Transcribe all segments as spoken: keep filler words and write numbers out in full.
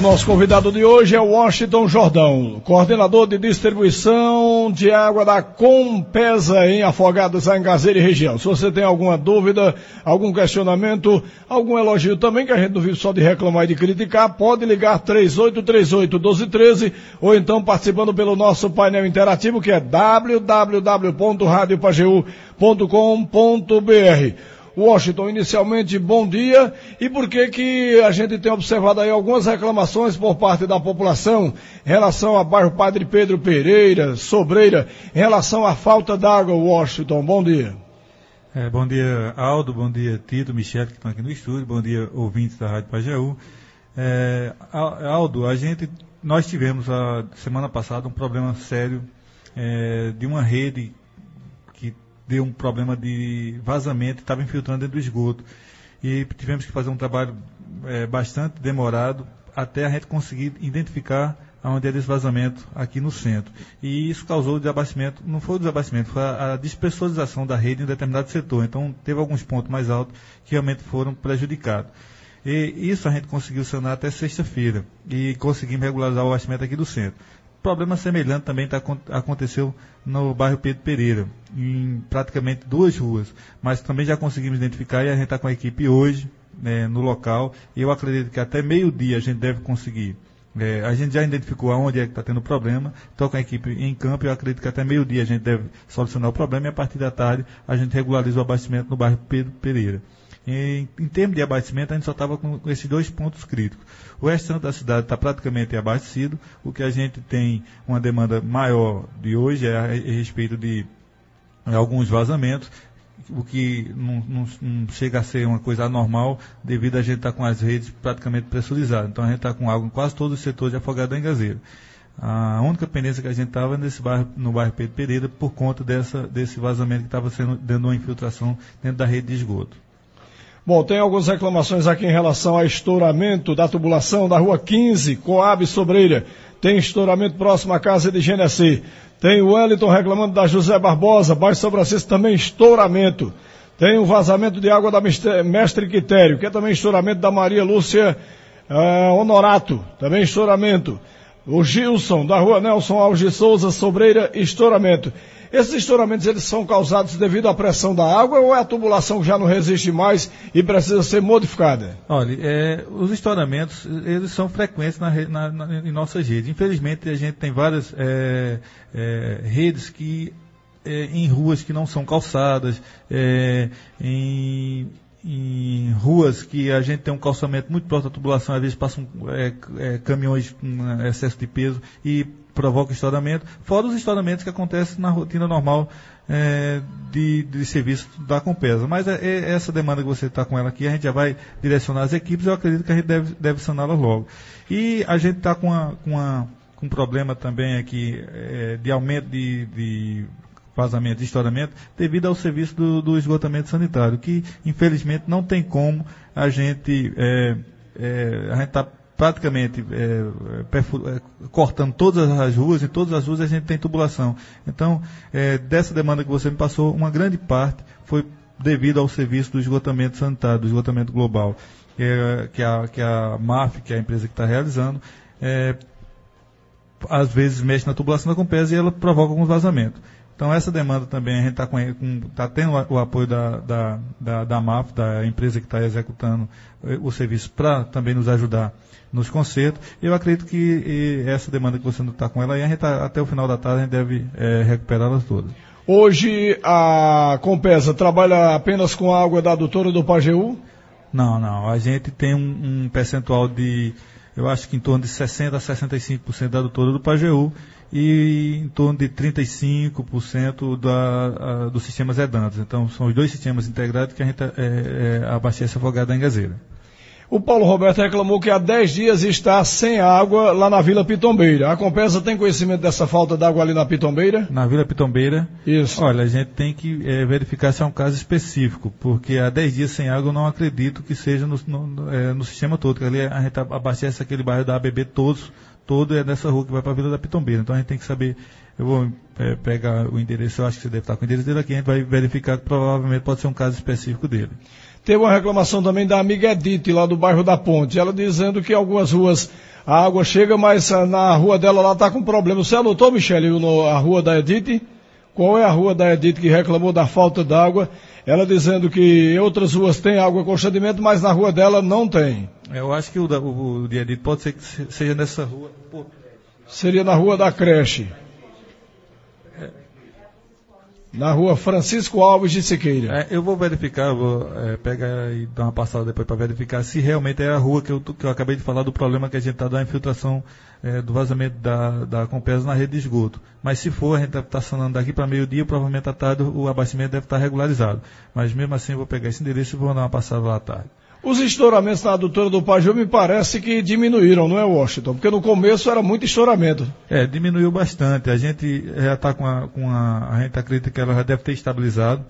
nosso convidado de hoje é o Washington Jordão, coordenador de distribuição de água da Compesa em Afogados, Engazeira e região. Se você tem alguma dúvida, algum questionamento, algum elogio também, que a gente não vive só de reclamar e de criticar, pode ligar três oito três oito, um dois um três ou então participando pelo nosso painel interativo, que é w w w ponto rádio pageu ponto com ponto b r. Washington, inicialmente, bom dia. E por que que a gente tem observado aí algumas reclamações por parte da população em relação ao bairro Padre Pedro Pereira, Sobreira, em relação à falta d'água, Washington? Bom dia. É, bom dia, Aldo, bom dia, Tito, Michel, que estão aqui no estúdio, bom dia, ouvintes da Rádio Pajeú. É, Aldo, a gente, nós tivemos a semana passada um problema sério é, de uma rede deu um problema de vazamento, estava infiltrando dentro do esgoto. E tivemos que fazer um trabalho é, bastante demorado até a gente conseguir identificar onde era esse vazamento aqui no centro. E isso causou o desabastecimento, não foi o desabastecimento, foi a, a despressurização da rede em determinado setor. Então, teve alguns pontos mais altos que realmente foram prejudicados. E isso a gente conseguiu sanar até sexta-feira e conseguimos regularizar o abastecimento aqui do centro. Problema semelhante também tá, aconteceu no bairro Pedro Pereira, em praticamente duas ruas, mas também já conseguimos identificar e a gente está com a equipe hoje né, no local, e eu acredito que até meio-dia a gente deve conseguir. É, a gente já identificou aonde é que está tendo problema, estou com a equipe em campo e eu acredito que até meio-dia a gente deve solucionar o problema e a partir da tarde a gente regulariza o abastecimento no bairro Pedro Pereira. Em, em termos de abastecimento, a gente só estava com esses dois pontos críticos. O restante da cidade está praticamente abastecido. O que a gente tem uma demanda maior de hoje é a, a respeito de alguns vazamentos, o que não, não, não chega a ser uma coisa anormal devido a gente estar tá com as redes praticamente pressurizadas. Então a gente está com água em quase todos os setores de Afogados e Engazeira. A única pendência que a gente estava nesse bairro, no bairro Pedro Pereira por conta dessa, desse vazamento que estava sendo dando uma infiltração dentro da rede de esgoto. Bom, tem algumas reclamações aqui em relação ao estouramento da tubulação da rua quinze, Coab Sobreira. Tem estouramento próximo à casa de Genesi. Tem o Wellington reclamando da José Barbosa, bairro São Francisco, também estouramento. Tem o vazamento de água da Mestre Quitério, que é também estouramento da Maria Lúcia uh, Honorato, também estouramento. O Gilson, da rua Nelson Alves de Souza, Sobreira, estouramento. Esses estouramentos, eles são causados devido à pressão da água ou é a tubulação que já não resiste mais e precisa ser modificada? Olha, é, os estouramentos, eles são frequentes na, na, na, em nossas redes. Infelizmente, a gente tem várias é, é, redes que, é, em ruas que não são calçadas, é, em... em ruas que a gente tem um calçamento muito próximo da tubulação, às vezes passam é, é, caminhões com excesso de peso e provoca estouramento, fora os estouramentos que acontecem na rotina normal é, de, de serviço da Compesa. Mas é, é essa demanda que você está com ela aqui, a gente já vai direcionar as equipes, eu acredito que a gente deve, deve saná-las logo. E a gente está com, uma, com, uma, com um problema também aqui é, de aumento de, de vazamento, de estouramento, devido ao serviço do, do esgotamento sanitário, que infelizmente não tem como a gente é, é, a gente está praticamente é, perfur, é, cortando todas as ruas, e todas as ruas a gente tem tubulação. Então, é, dessa demanda que você me passou, uma grande parte foi devido ao serviço do esgotamento sanitário, do esgotamento global, que, é, que, a, que a M A F, que é a empresa que está realizando, é, às vezes mexe na tubulação da Compesa e ela provoca alguns vazamentos. Então, essa demanda também, a gente está tá tendo o apoio da, da, da, da M A F, da empresa que está executando o serviço, para também nos ajudar nos concertos. Eu acredito que e, essa demanda que você não está com ela, aí a gente tá, até o final da tarde a gente deve é, recuperá-las todas. Hoje a Compesa trabalha apenas com a água da adutora do Pajeú? Não, não. A gente tem um, um percentual de, eu acho que em torno de sessenta a sessenta e cinco por cento da adutora do Pajeú, e em torno de trinta e cinco por cento da, a, dos sistemas Edantos. Então, são os dois sistemas integrados que a gente é, é, abastece Afogados e Engazeira. O Paulo Roberto reclamou que há dez dias está sem água lá na Vila Pitombeira. A Compesa tem conhecimento dessa falta d'água ali na Pitombeira? Na Vila Pitombeira? Isso. Olha, a gente tem que é, verificar se é um caso específico, porque há dez dias sem água eu não acredito que seja no, no, é, no sistema todo. Ali a gente abastece aquele bairro da A B B todos, todo é nessa rua que vai para a Vila da Pitombeira. Então a gente tem que saber, eu vou é, pegar o endereço, eu acho que você deve estar com o endereço dele aqui, a gente vai verificar que provavelmente pode ser um caso específico dele. Teve uma reclamação também da amiga Edith, lá do bairro da Ponte. Ela dizendo que algumas ruas a água chega, mas na rua dela lá está com problema. Você anotou, Michele, a rua da Edith? Qual é a rua da Edith que reclamou da falta d'água? Ela dizendo que em outras ruas tem água constantemente, mas na rua dela não tem. Eu acho que o, da, o, o de Edith pode ser que seja nessa rua. Pô. Seria na rua da creche. Na rua Francisco Alves de Siqueira. É, eu vou verificar, vou é, pegar e dar uma passada depois para verificar se realmente é a rua que eu, que eu acabei de falar do problema que a gente está da infiltração é, do vazamento da, da Compesa na rede de esgoto. Mas se for, a gente está sanando daqui para meio-dia, provavelmente à tarde o abastecimento deve estar regularizado. Mas mesmo assim eu vou pegar esse endereço e vou dar uma passada lá à tarde. Os estouramentos na adutora do Pajeú me parece que diminuíram, não é, Washington? Porque no começo era muito estouramento. É, diminuiu bastante. A gente já está com a, com a... A gente acredita que ela já deve ter estabilizado.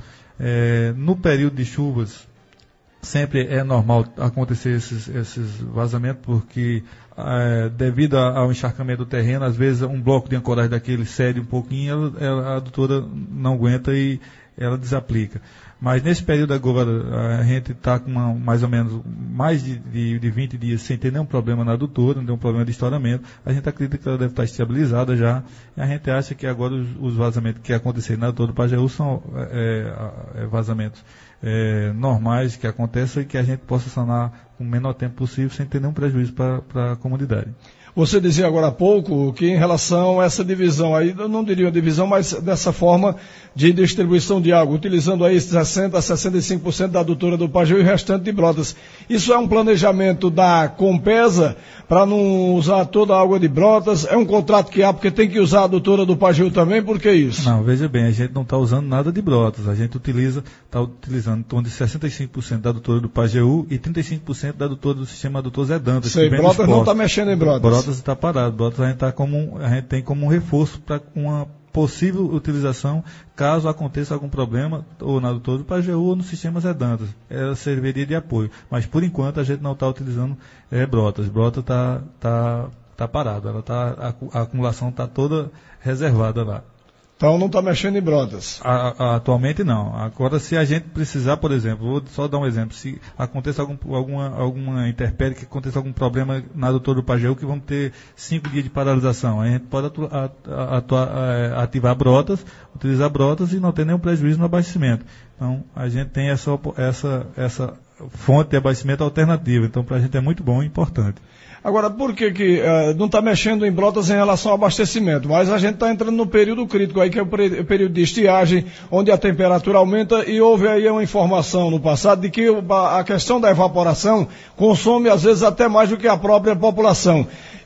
É, no período de chuvas, sempre é normal acontecer esses, esses vazamentos, porque é, devido ao encharcamento do terreno, às vezes um bloco de ancoragem daquele cede um pouquinho, ela, ela, a adutora não aguenta e ela desaplica. Mas nesse período agora, a gente está com uma, mais ou menos mais de, de, de vinte dias sem ter nenhum problema na adutora, não tem um problema de estouramento. A gente acredita que ela deve estar estabilizada já. E a gente acha que agora os, os vazamentos que aconteceram na adutora do Pajeú são é, é, vazamentos é, normais que acontecem e que a gente possa sanar com o menor tempo possível sem ter nenhum prejuízo para a comunidade. Você dizia agora há pouco que em relação a essa divisão aí, eu não diria uma divisão, mas dessa forma de distribuição de água, utilizando aí sessenta a sessenta e cinco por cento da adutora do Pajeú e o restante de Brotas. Isso é um planejamento da Compesa para não usar toda a água de Brotas? É um contrato que há porque tem que usar a adutora do Pajeú também? Por que isso? Não, veja bem, a gente não está usando nada de Brotas. A gente utiliza, está utilizando em torno de sessenta e cinco por cento da adutora do Pajeú e trinta e cinco por cento da adutora do sistema adutor Zé Dantas. Sei, Brotas não está mexendo em Brotas. Brotas está parado. Brotas a gente, tá como, a gente tem como um reforço para uma possível utilização caso aconteça algum problema ou na adutora do Pajeú ou no sistema Zé Dantas. Ela serviria de apoio. Mas por enquanto a gente não está utilizando é, Brotas. Brotas está tá, tá parado. Ela tá, a, a acumulação está toda reservada lá. Então não está mexendo em Brotas? A, a, atualmente não. Agora, se a gente precisar, por exemplo, vou só dar um exemplo, se aconteça algum, alguma, alguma intempérie, que aconteça algum problema na adutora do Pajeú, que vamos ter cinco dias de paralisação, a gente pode atu, atu, ativar Brotas, utilizar Brotas e não ter nenhum prejuízo no abastecimento. Então, a gente tem essa, essa, essa fonte de abastecimento alternativa. Então, para a gente é muito bom e importante. Agora, por que, que uh, não está mexendo em Brotas em relação ao abastecimento? Mas a gente está entrando no período crítico aí, que é o período de estiagem, onde a temperatura aumenta, e houve aí uma informação no passado de que a questão da evaporação consome às vezes até mais do que a própria população.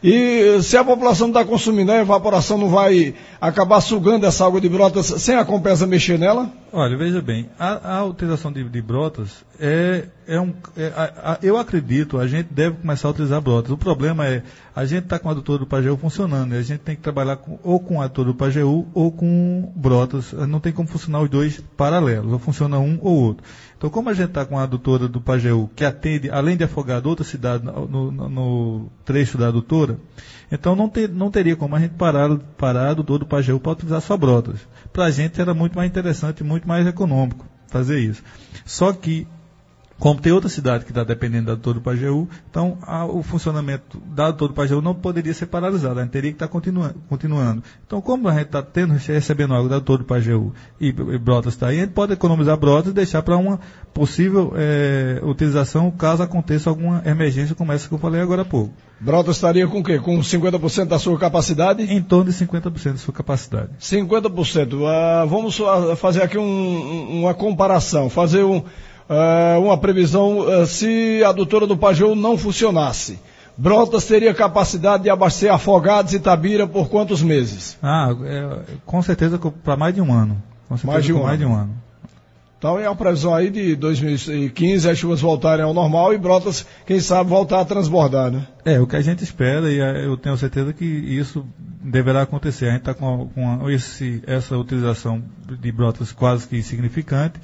E se a população não está consumindo, a evaporação não vai acabar sugando essa água de Brotas sem a Compesa mexer nela? Olha, veja bem, a, a utilização de, de Brotas é, é um... É, a, a, eu acredito, a gente deve começar a utilizar Brotas. O problema é, a gente está com a adutora do Pajeú funcionando, e a gente tem que trabalhar com, ou com a adutora do Pajeú ou com Brotas. Não tem como funcionar os dois paralelos, ou funciona um ou outro. Então, como a gente está com a adutora do Pajeú, que atende, além de Afogado, outra cidade no, no, no trecho da adutora, então não, ter, não teria como a gente parar, parar a adutora do Pajeú para utilizar só Brotas. Para a gente era muito mais interessante e muito mais econômico fazer isso. Só que, como tem outra cidade que está dependendo da adutora do Pajeú, então a, o funcionamento da adutora do Pajeú não poderia ser paralisado, a gente teria que estar tá continua, continuando. Então, como a gente está tendo, recebendo água da adutora do Pajeú e, e Brotas está aí, a gente pode economizar Brotas e deixar para uma possível é, utilização caso aconteça alguma emergência como essa que eu falei agora há pouco. Brotas estaria com o quê? Com cinquenta por cento da sua capacidade? Em torno de cinquenta por cento da sua capacidade. cinquenta por cento. Uh, vamos fazer aqui um, uma comparação, fazer um... Uh, uma previsão, uh, se a adutora do Pajeú não funcionasse, Brotas teria capacidade de abastecer Afogados e Itabira por quantos meses? Ah, é, com certeza para mais de um ano. Com certeza mais de um, mais ano. de um ano. Então é uma previsão aí de dois mil e quinze, as chuvas voltarem ao normal e Brotas, quem sabe, voltar a transbordar, né? É, o que a gente espera, e eu tenho certeza que isso deverá acontecer. A gente está com, com esse, essa utilização de Brotas quase que insignificante.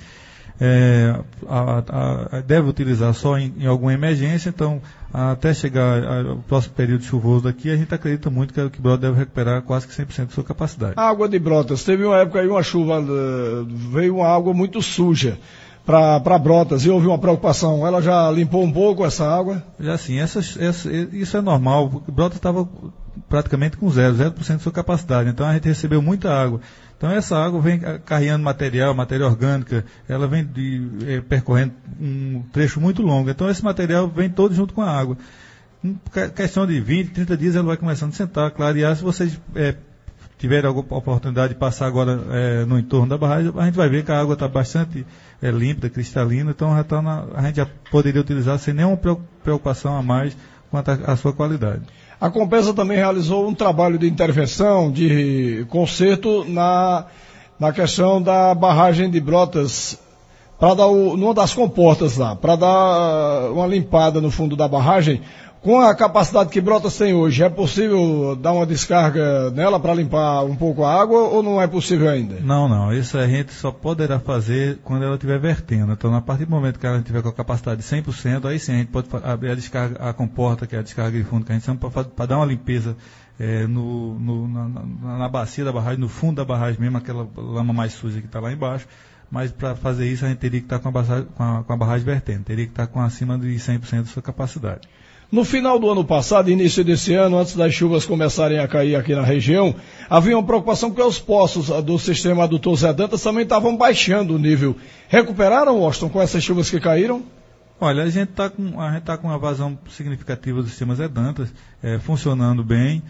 É, a, a, deve utilizar só em, em alguma emergência, então até chegar ao próximo período chuvoso daqui, a gente acredita muito que, que Brotas deve recuperar quase que cem por cento da sua capacidade. A água de Brotas, teve uma época aí, uma chuva, veio uma água muito suja. para Brotas e houve uma preocupação. Ela já limpou um pouco essa água? Já sim, essas, essa, isso é normal. Brotas estava praticamente com zero, zero por cento de sua capacidade. Então a gente recebeu muita água. Então essa água vem carregando material, matéria orgânica, ela vem de, é, percorrendo um trecho muito longo. Então esse material vem todo junto com a água. Em questão de vinte, trinta dias ela vai começando a sentar, clarear. Se vocês é, tiverem alguma oportunidade de passar agora é, no entorno da barragem, a gente vai ver que a água está bastante é, límpida, cristalina, então já tá na, a gente já poderia utilizar sem nenhuma preocupação a mais quanto à sua qualidade. A Compesa também realizou um trabalho de intervenção, de conserto na, na questão da barragem de Brotas, para dar o, numa das comportas lá, para dar uma limpada no fundo da barragem. Com a capacidade que Brotas tem hoje, é possível dar uma descarga nela para limpar um pouco a água ou não é possível ainda? Não, não. Isso a gente só poderá fazer quando ela estiver vertendo. Então, a partir do momento que ela estiver com a capacidade de cem por cento, aí sim a gente pode abrir a descarga, a comporta, que é a descarga de fundo que a gente chama, para dar uma limpeza é, no, no, na, na, na bacia da barragem, no fundo da barragem mesmo, aquela lama mais suja que está lá embaixo. Mas para fazer isso a gente teria que estar com a, barragem, com a, com a barragem vertendo, teria que estar com acima de cem por cento da sua capacidade. No final do ano passado, início desse ano, antes das chuvas começarem a cair aqui na região, havia uma preocupação porque os poços do sistema adutor Zé Dantas também estavam baixando o nível. Recuperaram, Washington, com essas chuvas que caíram? Olha, a gente está com, a gente tá com uma vazão significativa do sistema Zé Dantas, é, funcionando bem.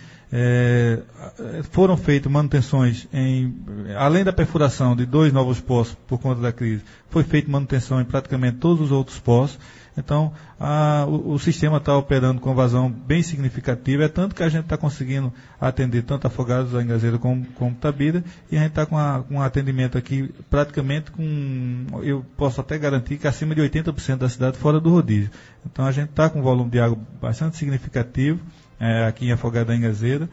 É, foram feitas manutenções, em, além da perfuração de dois novos poços por conta da crise, foi feita manutenção em praticamente todos os outros poços. Então, a, o, o sistema está operando com vazão bem significativa, é tanto que a gente está conseguindo atender tanto Afogados da Ingazeira como, como Tabira, e a gente está com, com um atendimento aqui praticamente com, eu posso até garantir que acima de oitenta por cento da cidade fora do rodízio. Então, a gente está com um volume de água bastante significativo é, aqui em Afogados da Ingazeira,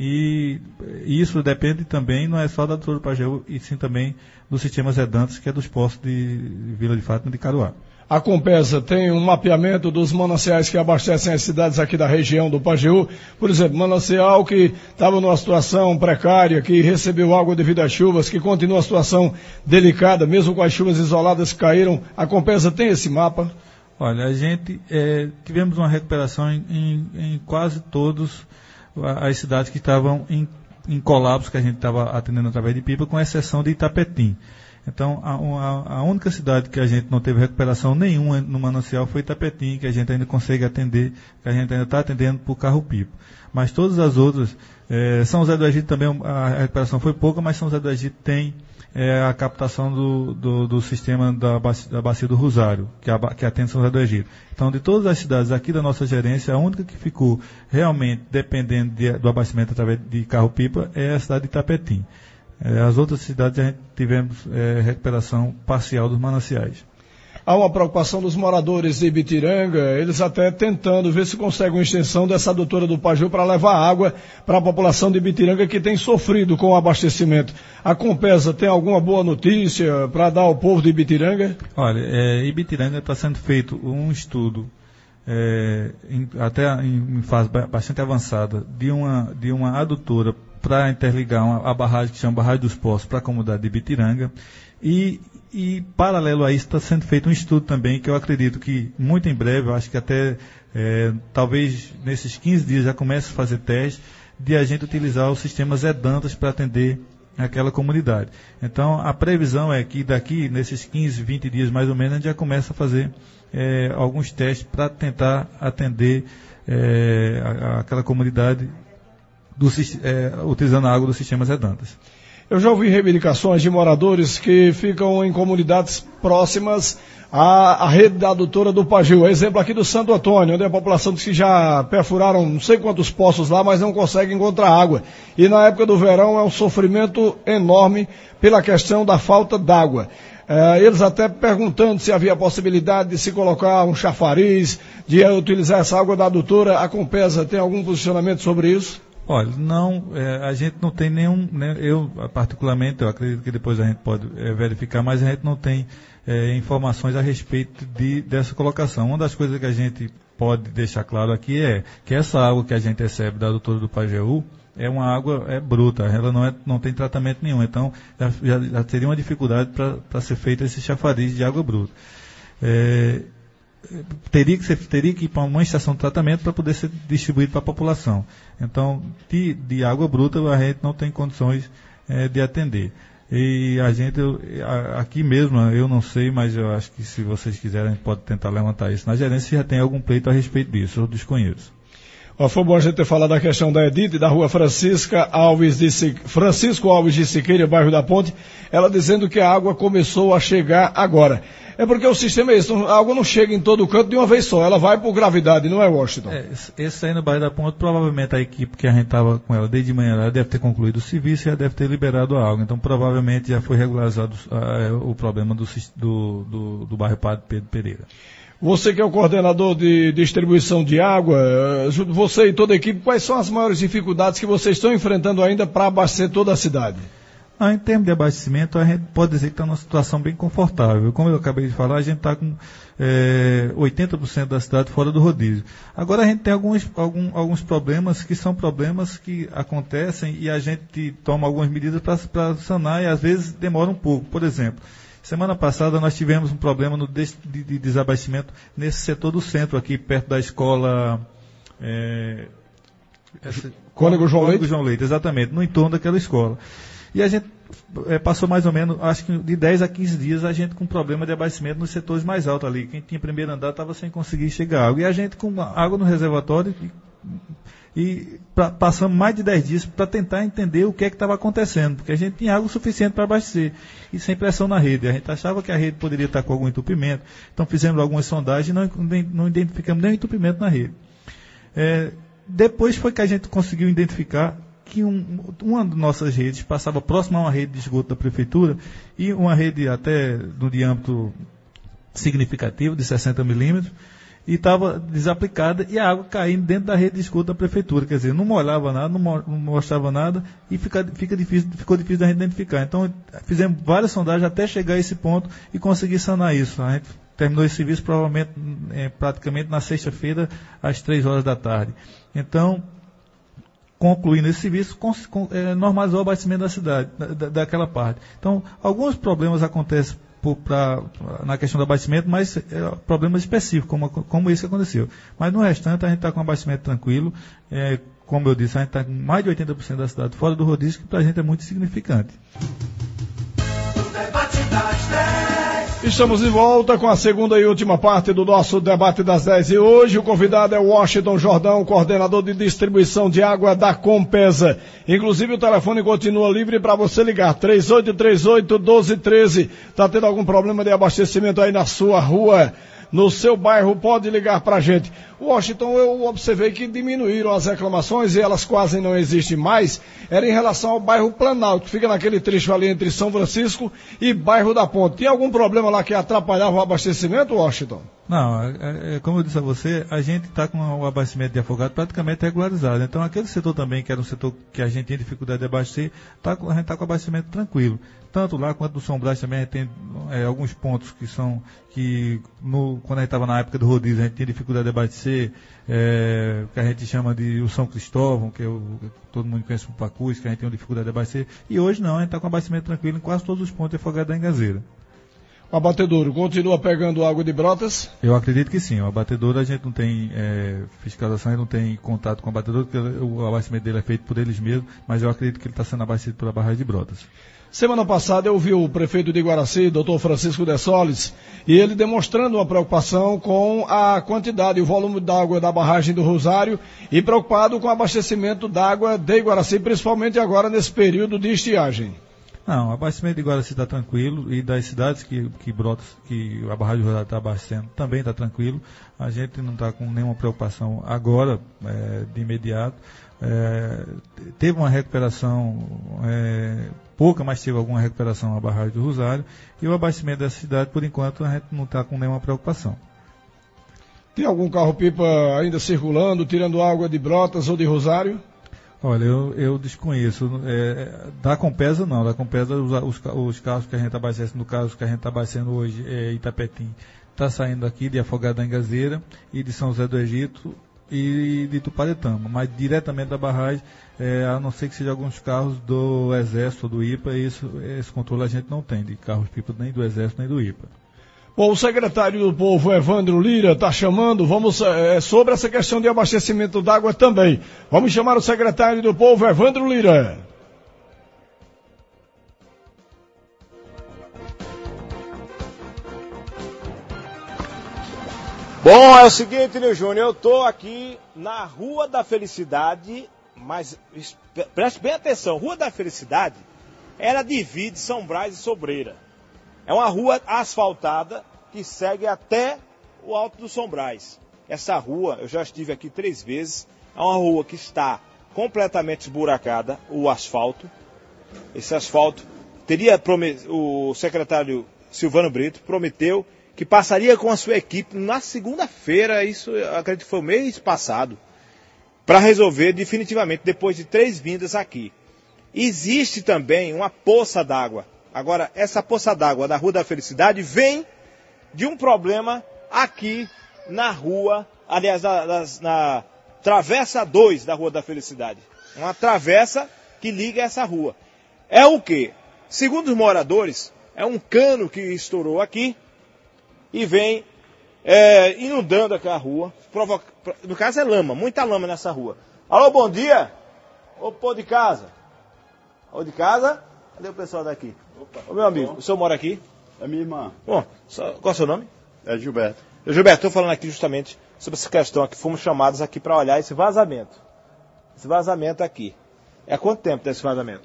e isso depende também, não é só da Doutor Pajeú, e sim também do sistema Zé Dantas, que é dos poços de Vila de Fátima e de Caruá. A Compesa tem um mapeamento dos mananciais que abastecem as cidades aqui da região do Pajeú. Por exemplo, manancial que estava numa situação precária, que recebeu água devido às chuvas, que continua a situação delicada, mesmo com as chuvas isoladas que caíram. A Compesa tem esse mapa? Olha, a gente é, tivemos uma recuperação em, em, em quase todas as cidades que estavam em, em colapso, que a gente estava atendendo através de pipa, com exceção de Itapetim. Então, a, a, a única cidade que a gente não teve recuperação nenhuma no manancial foi Itapetim, que a gente ainda consegue atender, que a gente ainda está atendendo por carro-pipa. Mas todas as outras, é, São José do Egito também, a recuperação foi pouca, mas São José do Egito tem é, a captação do, do, do sistema da bacia, da bacia do Rosário, que, a, que atende São José do Egito. Então, de todas as cidades aqui da nossa gerência, a única que ficou realmente dependendo de, do abastecimento através de carro-pipa é a cidade de Itapetim. As outras cidades a gente tivemos é, recuperação parcial dos mananciais. Há uma preocupação dos moradores de Ibitiranga, eles até tentando ver se conseguem uma extensão dessa adutora do Pajeú para levar água para a população de Ibitiranga que tem sofrido com o abastecimento. A Compesa tem alguma boa notícia para dar ao povo de Ibitiranga? Olha, é, Ibitiranga está sendo feito um estudo é, em, até em, em fase bastante avançada de uma, de uma adutora para interligar uma, a barragem que chama Barragem dos Poços para a comunidade de Ibitiranga e, e paralelo a isso está sendo feito um estudo também que eu acredito que muito em breve, eu acho que até é, talvez nesses quinze dias já comece a fazer teste de a gente utilizar o sistema Zé Dantas para atender aquela comunidade. Então a previsão é que daqui nesses quinze, vinte dias mais ou menos a gente já começa a fazer é, alguns testes para tentar atender é, a, aquela comunidade Do, é, utilizando a água do sistema Zé Dantas. Eu já ouvi reivindicações de moradores que ficam em comunidades próximas à, à rede da adutora do Pajeú. Exemplo aqui do Santo Antônio, onde a população diz que já perfuraram não sei quantos poços lá, mas não consegue encontrar água. E na época do verão é um sofrimento enorme pela questão da falta d'água. É, eles até perguntando se havia possibilidade de se colocar um chafariz, de utilizar essa água da adutora. A Compesa tem algum posicionamento sobre isso? Olha, não, é, a gente não tem nenhum, né, eu particularmente, eu acredito que depois a gente pode é, verificar, mas a gente não tem é, informações a respeito de, dessa colocação. Uma das coisas que a gente pode deixar claro aqui é que essa água que a gente recebe da doutora do Pajeú é uma água é bruta, ela não, é, não tem tratamento nenhum, então já, já, já teria uma dificuldade para ser feito esse chafariz de água bruta. É, teria, que ser, teria que ir para uma estação de tratamento para poder ser distribuído para a população. Então, de, de água bruta a gente não tem condições é, de atender. E a gente, aqui mesmo, eu não sei, mas eu acho que se vocês quiserem, a gente pode tentar levantar isso na gerência, já tem algum pleito a respeito disso, eu desconheço. Ó, foi bom a gente ter falado da questão da Edith, da rua Francisca Alves de Siqueira, Francisco Alves de Siqueira, bairro da Ponte, ela dizendo que a água começou a chegar agora. É porque o sistema é esse, a água não chega em todo canto de uma vez só, ela vai por gravidade, não é, Washington? É, esse aí no bairro da Ponte, provavelmente a equipe que a gente estava com ela desde manhã, ela deve ter concluído o serviço e já deve ter liberado a água. Então, provavelmente já foi regularizado uh, o problema do, do, do, do bairro Padre Pedro Pereira. Você que é o coordenador de distribuição de água, você e toda a equipe, quais são as maiores dificuldades que vocês estão enfrentando ainda para abastecer toda a cidade? Ah, em termos de abastecimento, a gente pode dizer que está numa situação bem confortável. Como eu acabei de falar, a gente está com é, oitenta por cento da cidade fora do rodízio. Agora a gente tem alguns, algum, alguns problemas que são problemas que acontecem e a gente toma algumas medidas para sanar e às vezes demora um pouco. Por exemplo, semana passada nós tivemos um problema no de, de, de desabastecimento nesse setor do centro, aqui perto da escola... É, Cônego João Leite? João Leite, exatamente, no entorno daquela escola. E a gente é, passou mais ou menos, acho que de dez a quinze dias, a gente com problema de abastecimento nos setores mais altos ali. Quem tinha primeiro andar estava sem conseguir chegar água. E a gente com água no reservatório e, e pra, passamos mais de dez dias para tentar entender o que é que estava acontecendo, porque a gente tinha água suficiente para abastecer e sem pressão na rede. A gente achava que a rede poderia estar com algum entupimento, então fizemos algumas sondagens e não, não identificamos nenhum entupimento na rede. É, depois foi que a gente conseguiu identificar que um, uma das nossas redes passava próximo a uma rede de esgoto da prefeitura e uma rede até no diâmetro significativo de sessenta milímetros e estava desaplicada e a água caindo dentro da rede de esgoto da prefeitura, quer dizer, não molhava nada, não, mo- não mostrava nada e fica, fica difícil, ficou difícil da gente identificar. Então fizemos várias sondagens até chegar a esse ponto e conseguir sanar isso. A gente terminou esse serviço provavelmente é, praticamente na sexta-feira às três horas da tarde. Então, concluindo esse serviço, com, com, é, normalizou o abastecimento da cidade, da, daquela parte. Então, alguns problemas acontecem por, pra, na questão do abastecimento, mas é, problemas específicos, como, como esse que aconteceu. Mas no restante, a gente está com um abastecimento tranquilo. É, como eu disse, a gente está com mais de oitenta por cento da cidade fora do rodízio, que para a gente é muito significante. Estamos de volta com a segunda e última parte do nosso debate das dez e hoje o convidado é o Washington Jordão, coordenador de distribuição de água da Compesa. Inclusive o telefone continua livre para você ligar, três oito três oito, um dois um três. Está tendo algum problema de abastecimento aí na sua rua, no seu bairro, pode ligar para a gente. Washington, eu observei que diminuíram as reclamações e elas quase não existem mais. Era em relação ao bairro Planalto, que fica naquele trecho ali entre São Francisco e bairro da Ponte. Tinha algum problema lá que atrapalhava o abastecimento, Washington? Não, é, é, como eu disse a você, a gente está com o abastecimento de afogado praticamente regularizado. Então, aquele setor também, que era um setor que a gente tinha dificuldade de abastecer, tá, a gente está com o abastecimento tranquilo. Tanto lá quanto no São Brás também a gente tem é, alguns pontos que são, que no, quando a gente estava na época do rodízio, a gente tinha dificuldade de abastecer, é, que a gente chama de o São Cristóvão, que é o, todo mundo conhece o Pacus, que a gente tem dificuldade de abastecer. E hoje não, a gente está com abastecimento tranquilo em quase todos os pontos de afogado da Engazeira. O abatedouro continua pegando água de Brotas? Eu acredito que sim. O abatedouro a gente não tem é, fiscalização, a gente não tem contato com o abatedouro, porque o abastecimento dele é feito por eles mesmos, mas eu acredito que ele está sendo abastecido pela barragem de Brotas. Semana passada eu vi o prefeito de Guaraci, doutor Francisco de Solis, e ele demonstrando uma preocupação com a quantidade e o volume d'água da barragem do Rosário e preocupado com o abastecimento d'água de Guaraci, principalmente agora nesse período de estiagem. Não, o abastecimento de Guaraci está tranquilo e das cidades que, que, Brotas, que a barragem do Rosário está abastecendo também está tranquilo. A gente não está com nenhuma preocupação agora, é, de imediato. É, teve uma recuperação é, pouca, mas teve alguma recuperação na barragem do Rosário e o abastecimento dessa cidade, por enquanto, a gente não está com nenhuma preocupação. Tem algum carro-pipa ainda circulando, tirando água de Brotas ou de Rosário? Olha, eu, eu desconheço. É, da Compesa não, da Compesa os, os, os carros que a gente abastece, no caso que a gente está abastecendo hoje é Itapetim, está saindo aqui de Afogado da Engazeira e de São José do Egito e de Tuparetama, mas diretamente da barragem, é, a não ser que seja alguns carros do Exército ou do I P A, isso, esse controle a gente não tem, de carros-pipa nem do Exército nem do I P A. Bom, o secretário do Povo, Evandro Lira, está chamando, vamos é, sobre essa questão de abastecimento d'água também. Vamos chamar o secretário do Povo, Evandro Lira. Bom, é o seguinte, Nil Júnior, eu estou aqui na Rua da Felicidade, mas preste bem atenção, Rua da Felicidade, ela divide São Brás e Sobreira. É uma rua asfaltada que segue até o Alto do São Brás. Essa rua, eu já estive aqui três vezes, é uma rua que está completamente esburacada, o asfalto. Esse asfalto teria prometido, o secretário Silvano Brito prometeu que passaria com a sua equipe na segunda-feira, isso eu acredito que foi o mês passado, para resolver definitivamente depois de três vindas aqui. Existe também uma poça d'água. Agora, essa poça d'água da Rua da Felicidade vem de um problema aqui na rua, aliás, na, na, na Travessa dois da Rua da Felicidade. Uma travessa que liga essa rua. É o quê? Segundo os moradores, é um cano que estourou aqui e vem é, inundando aquela rua. Provoca... No caso é lama, muita lama nessa rua. Alô, bom dia? Ô, pô de casa. Ô, de casa? Cadê o pessoal daqui? Opa, Ô, meu amigo, bom. O senhor mora aqui? É minha irmã. Bom, só, qual é o seu nome? É Gilberto. Gilberto, estou falando aqui justamente sobre essa questão aqui. Fomos chamados aqui para olhar esse vazamento. Esse vazamento aqui. É há quanto tempo desse vazamento?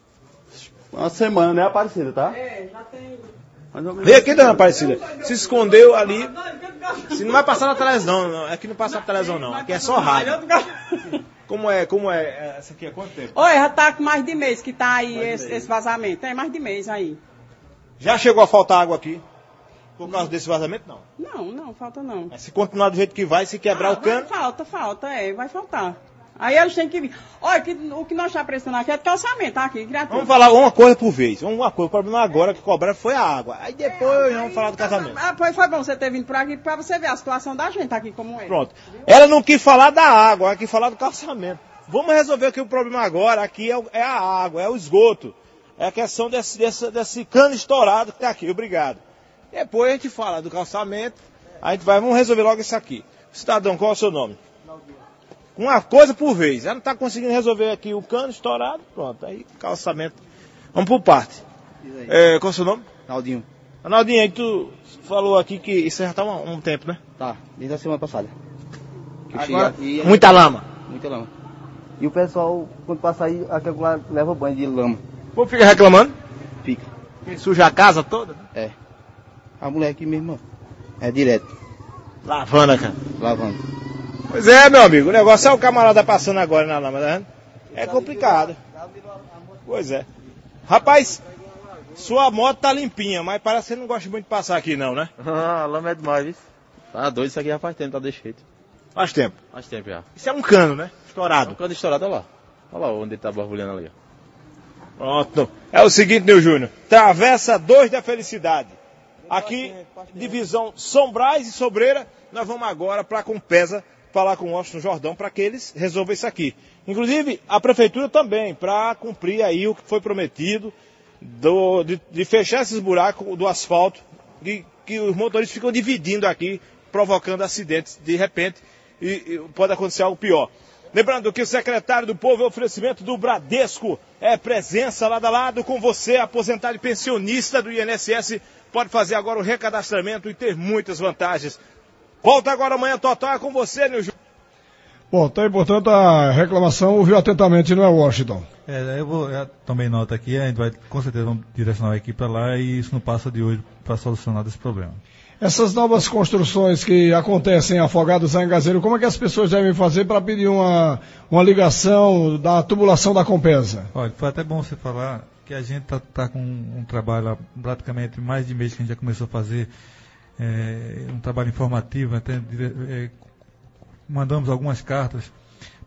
Uma semana, né, Aparecida, tá? É, já tem... Vem aqui, dona Aparecida. Se escondeu ali. Se não vai passar na televisão, não. Aqui não passa na televisão, não. Aqui é só rádio. Como é, como é, essa aqui há quanto tempo? Oi, já tá com mais de mês que tá aí esse, esse vazamento. É mais de mês aí. Já chegou a faltar água aqui? Por causa desse vazamento, não? Não, não, falta não. Mas se continuar do jeito que vai, se quebrar ah, o cano... Falta, falta, é, vai faltar. Aí eles têm que vir. Olha, que, o que nós estamos precisando aqui é de calçamento, tá aqui, gratuito. Vamos falar uma coisa por vez. Uma coisa, o problema agora que cobraram foi a água. Aí depois é, aí, vamos falar do casamento. Ah, pois foi bom você ter vindo por aqui pra você ver a situação da gente aqui como é. Pronto. Ela não quis falar da água, ela quis falar do calçamento. Vamos resolver aqui o problema agora, aqui é, é a água, é o esgoto. É a questão desse, desse, desse cano estourado que está aqui, obrigado. Depois a gente fala do calçamento, a gente vai, vamos resolver logo isso aqui. Cidadão, qual é o seu nome? Uma coisa por vez. Ela não está conseguindo resolver aqui o cano estourado, pronto, aí calçamento. Vamos por parte. É, qual é o seu nome? Naldinho. Naldinho, aí tu falou aqui que isso já está há um, um tempo, né? Tá, desde a semana passada. Que Agora, aqui, muita lama. Muita lama. E o pessoal, quando passa aí, aquele lá leva banho de lama. O povo fica reclamando? Fica. Suja a casa toda? É. A mulher aqui mesmo, é direto. Lavando, cara. Lavando. Pois é, meu amigo, o negócio é o camarada passando agora na lama, tá vendo? É complicado. Pois é. Rapaz, sua moto tá limpinha, mas parece que você não gosta muito de passar aqui não, né? Ah, a lama é demais, viu? Tá doido, isso aqui já faz tempo, tá de jeito. Faz tempo? Faz tempo já. Isso é um cano, né? Estourado. É um cano estourado, olha lá. Olha lá onde ele tá borbulhando ali, ó. Pronto. É o seguinte, Nil Júnior. Travessa dois da Felicidade. Aqui, divisão São Brás e Sobreira. Nós vamos agora para a Compesa falar com o Washington Jordão para que eles resolvam isso aqui. Inclusive, a prefeitura também, para cumprir aí o que foi prometido do, de, de fechar esses buracos do asfalto que, que os motoristas ficam dividindo aqui, provocando acidentes de repente e, e pode acontecer algo pior. Lembrando que o secretário do Povo é oferecimento do Bradesco, é presença lado a lado com você, aposentado e pensionista do I N S S, pode fazer agora o recadastramento e ter muitas vantagens. Volta agora amanhã total é com você, Nil. Bom, tá aí, portanto, a reclamação ouviu atentamente, não é, Washington? É, eu vou eu também nota aqui, a gente vai com certeza vamos direcionar a equipe para lá e isso não passa de hoje para solucionar esse problema. Essas novas construções que acontecem em Afogados da Engazeira, como é que as pessoas devem fazer para pedir uma, uma ligação da tubulação da Compesa? Olha, foi até bom você falar que a gente está tá com um trabalho há praticamente mais de mês que a gente já começou a fazer é, um trabalho informativo, até é, mandamos algumas cartas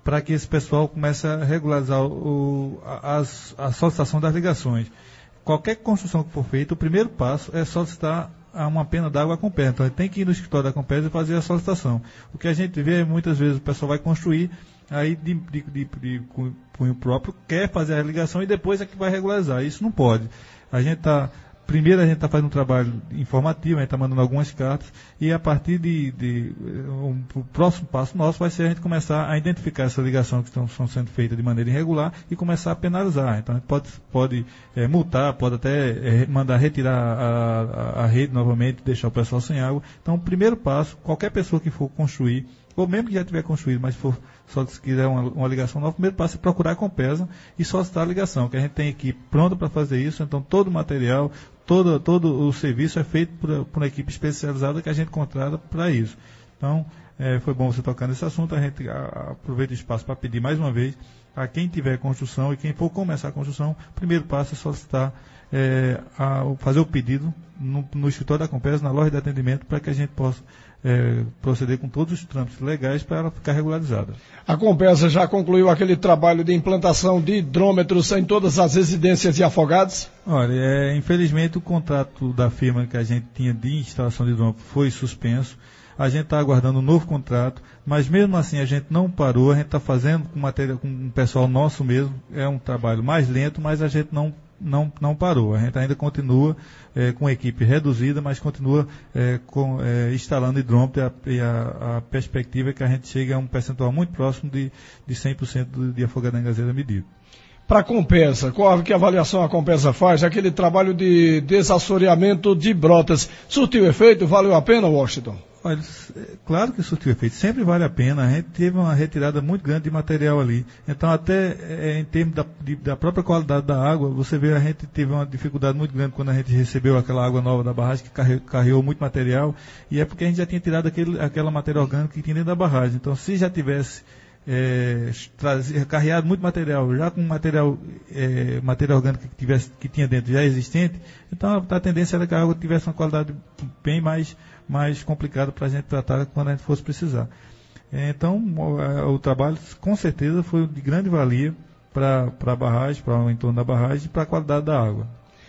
para que esse pessoal comece a regularizar o, a, as, a solicitação das ligações. Qualquer construção que for feita, o primeiro passo é solicitar uma pena d'água à Compesa. Então, ele tem que ir no escritório da Compesa e fazer a solicitação. O que a gente vê, muitas vezes, o pessoal vai construir, aí de, de, de, de cunho próprio, quer fazer a ligação e depois é que vai regularizar. Isso não pode. A gente está... Primeiro a gente está fazendo um trabalho informativo, a gente está mandando algumas cartas, e a partir de, de um, o próximo passo nosso vai ser a gente começar a identificar essa ligação que estão, estão sendo feitas de maneira irregular e começar a penalizar. Então a gente pode, pode é, multar, pode até é, mandar retirar a, a, a rede novamente, deixar o pessoal sem água. Então o primeiro passo, qualquer pessoa que for construir, ou mesmo que já tiver construído, mas for só se quiser uma, uma ligação nova, o primeiro passo é procurar a Compesa e solicitar a ligação, que a gente tem equipe pronta para fazer isso, então todo o material, todo, todo o serviço é feito por, por uma equipe especializada que a gente contrata para isso. Então, é, foi bom você tocar nesse assunto, a gente a, aproveita o espaço para pedir mais uma vez a quem tiver construção e quem for começar a construção, o primeiro passo é solicitar, é, a, fazer o pedido no, no escritório da Compesa, na loja de atendimento, para que a gente possa É, proceder com todos os trâmites legais para ela ficar regularizada. A Compesa já concluiu aquele trabalho de implantação de hidrômetros em todas as residências de afogados? Olha, é, infelizmente o contrato da firma que a gente tinha de instalação de hidrômetro foi suspenso. A gente está aguardando um novo contrato, mas mesmo assim a gente não parou, a gente está fazendo com, matéria, com um pessoal nosso mesmo, é um trabalho mais lento, mas a gente não Não, não parou, a gente ainda continua é, com a equipe reduzida, mas continua é, com, é, instalando hidrômetro e, a, e a, a perspectiva é que a gente chegue a um percentual muito próximo de, de cem por cento de afogado em gazeira medido. Para a Compesa, qual que avaliação a Compesa faz? Aquele trabalho de desassoreamento de brotas, surtiu efeito? Valeu a pena, Washington? Olha, claro que surtiu efeito, sempre vale a pena. A gente teve uma retirada muito grande de material ali. Então, até é, em termos da, de, da própria qualidade da água, você vê, a gente teve uma dificuldade muito grande quando a gente recebeu aquela água nova da barragem, que carre, carregou muito material, e é porque a gente já tinha tirado aquele, aquela matéria orgânica que tinha dentro da barragem. Então, se já tivesse é, trazido, carregado muito material, já com material, é, material orgânico que, tivesse, que tinha dentro já existente, então a, a tendência era que a água tivesse uma qualidade bem mais mais complicado para a gente tratar quando a gente fosse precisar. Então, o, o trabalho, com certeza, foi de grande valia para a barragem, para o entorno da barragem e para a qualidade da água.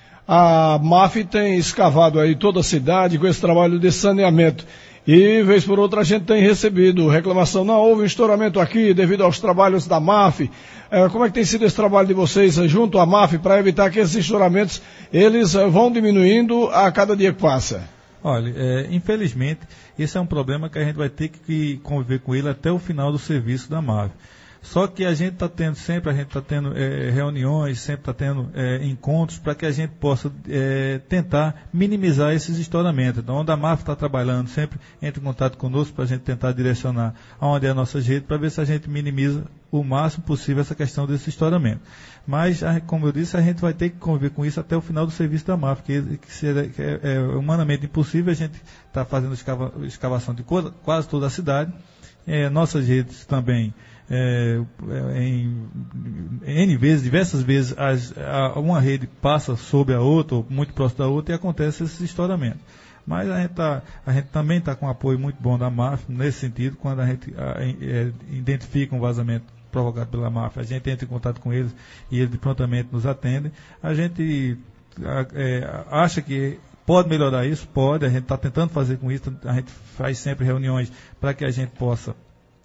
A M A F tem escavado aí toda a cidade com esse trabalho de saneamento. E, vez por outra, a gente tem recebido reclamação. Não, houve um estouramento aqui devido aos trabalhos da M A F. É, como é que tem sido esse trabalho de vocês junto à M A F para evitar que esses estouramentos eles vão diminuindo a cada dia que passa? Olha, é, infelizmente, esse é um problema que a gente vai ter que conviver com ele até o final do serviço da M A F. Só que a gente está tendo sempre, a gente está tendo é, reuniões, sempre está tendo é, encontros para que a gente possa é, tentar minimizar esses estouramentos. Então, onde a M A F está trabalhando, sempre entra em contato conosco para a gente tentar direcionar aonde é a nossa rede, para ver se a gente minimiza o máximo possível essa questão desse estouramento. Mas, como eu disse, a gente vai ter que conviver com isso até o final do serviço da M A F, que, que, será, que é, é humanamente impossível. A gente está fazendo escava, escavação de quase toda a cidade. É, nossas redes também, é, em, em N vezes, diversas vezes, as, a, uma rede passa sobre a outra, ou muito próximo da outra, e acontece esses estouramentos. Mas a gente, tá, a gente também está com um apoio muito bom da M A F, nesse sentido, quando a gente a, é, identifica um vazamento provocado pela M A F, a gente entra em contato com eles e eles prontamente nos atendem. A gente é, acha que pode melhorar isso? Pode, a gente está tentando fazer com isso, a gente faz sempre reuniões para que a gente possa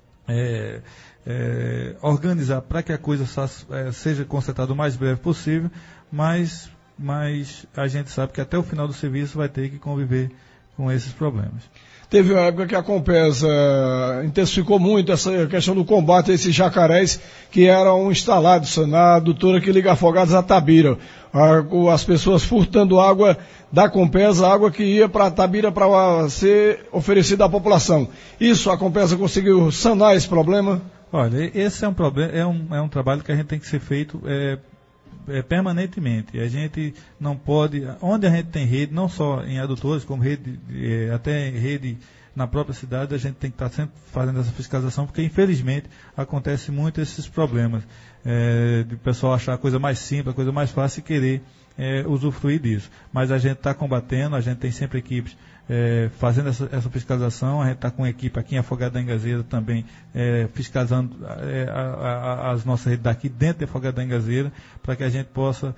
é, é, organizar para que a coisa é, seja consertada o mais breve possível, mas, mas a gente sabe que até o final do serviço vai ter que conviver com esses problemas. Teve uma época que a Compesa intensificou muito essa questão do combate a esses jacarés que eram instalados na adutora que liga Afogados a Tabira. As pessoas furtando água da Compesa, água que ia para a Tabira para ser oferecida à população. Isso a Compesa conseguiu sanar esse problema? Olha, esse é um problema, é um, é um trabalho que a gente tem que ser feito é, é, permanentemente. A gente não pode, onde a gente tem rede, não só em adutores, como rede, é, até rede na própria cidade, a gente tem que estar sempre fazendo essa fiscalização, porque infelizmente acontece muito esses problemas, é, de o pessoal achar a coisa mais simples, a coisa mais fácil e querer é, usufruir disso. Mas a gente está combatendo, a gente tem sempre equipes é, fazendo essa, essa fiscalização, a gente está com uma equipe aqui em Afogados da Engazeira também é, fiscalizando é, a, a, as nossas redes daqui dentro de Afogados da Engazeira, para que a gente possa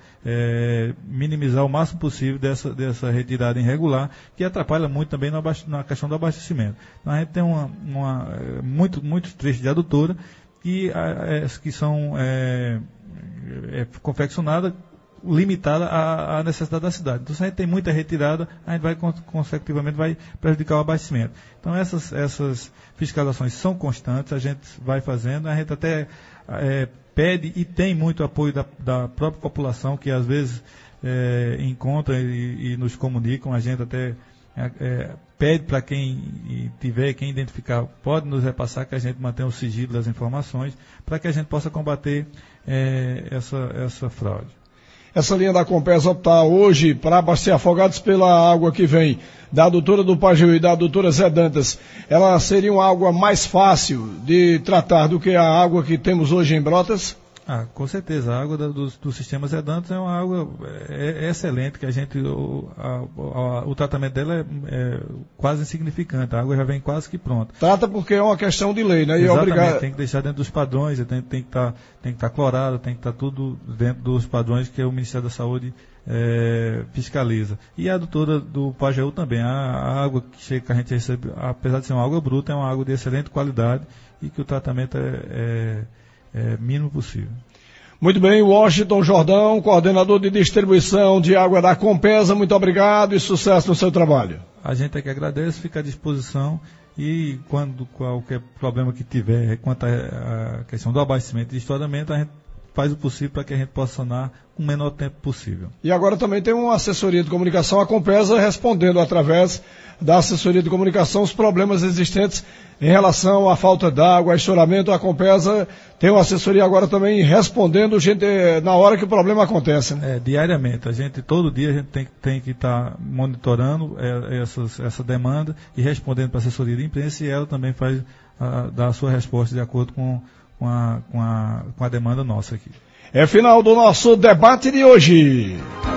é, minimizar o máximo possível dessa, dessa retirada irregular, que atrapalha muito também na, na questão do abastecimento. Então a gente tem uma, uma, muito, muitos trechos de adutora que, é, que são é, é, confeccionadas limitada à, à necessidade da cidade. Então, se a gente tem muita retirada, a gente vai, consecutivamente, vai prejudicar o abastecimento. Então, essas, essas fiscalizações são constantes, a gente vai fazendo, a gente até é, pede e tem muito apoio da, da própria população, que às vezes é, encontra e, e nos comunicam, a gente até é, é, pede para quem tiver, quem identificar, pode nos repassar, que a gente mantenha o sigilo das informações, para que a gente possa combater é, essa, essa fraude. Essa linha da Compesa está hoje para abastecer Afogados pela água que vem da adutora do Pajeú e da adutora Zé Dantas. Ela seria uma água mais fácil de tratar do que a água que temos hoje em Brotas? Ah, com certeza. A água do, do, do sistema Zé Dantas é uma água é, é excelente, que a gente, o, a, a, o tratamento dela é, é quase insignificante. A água já vem quase que pronta. Trata porque é uma questão de lei, né? E exatamente, obrigar... tem que deixar dentro dos padrões, tem, tem que estar tem que estar clorado, tem que estar tudo dentro dos padrões que o Ministério da Saúde é, fiscaliza. E a adutora do Pajeú também. A, a água que, chega, que a gente recebe, apesar de ser uma água bruta, é uma água de excelente qualidade e que o tratamento é, é É, mínimo possível. Muito bem, Washington Jordão, coordenador de distribuição de água da Compesa, muito obrigado e sucesso no seu trabalho. A gente é que agradece, fica à disposição e quando qualquer problema que tiver quanto à questão do abastecimento e estouramento, a gente faz o possível para que a gente possa sanar com o menor tempo possível. E agora também tem uma assessoria de comunicação, a Compesa, respondendo através da assessoria de comunicação os problemas existentes em relação à falta d'água, a estouramento. A Compesa tem uma assessoria agora também respondendo gente, na hora que o problema acontece. Né? É, diariamente. A gente, todo dia, a gente tem, tem que estar tá monitorando é, essas, essa demanda e respondendo para a assessoria de imprensa, e ela também faz a, dá a sua resposta de acordo com Com a, com, a, com a demanda nossa aqui. É final do nosso debate de hoje.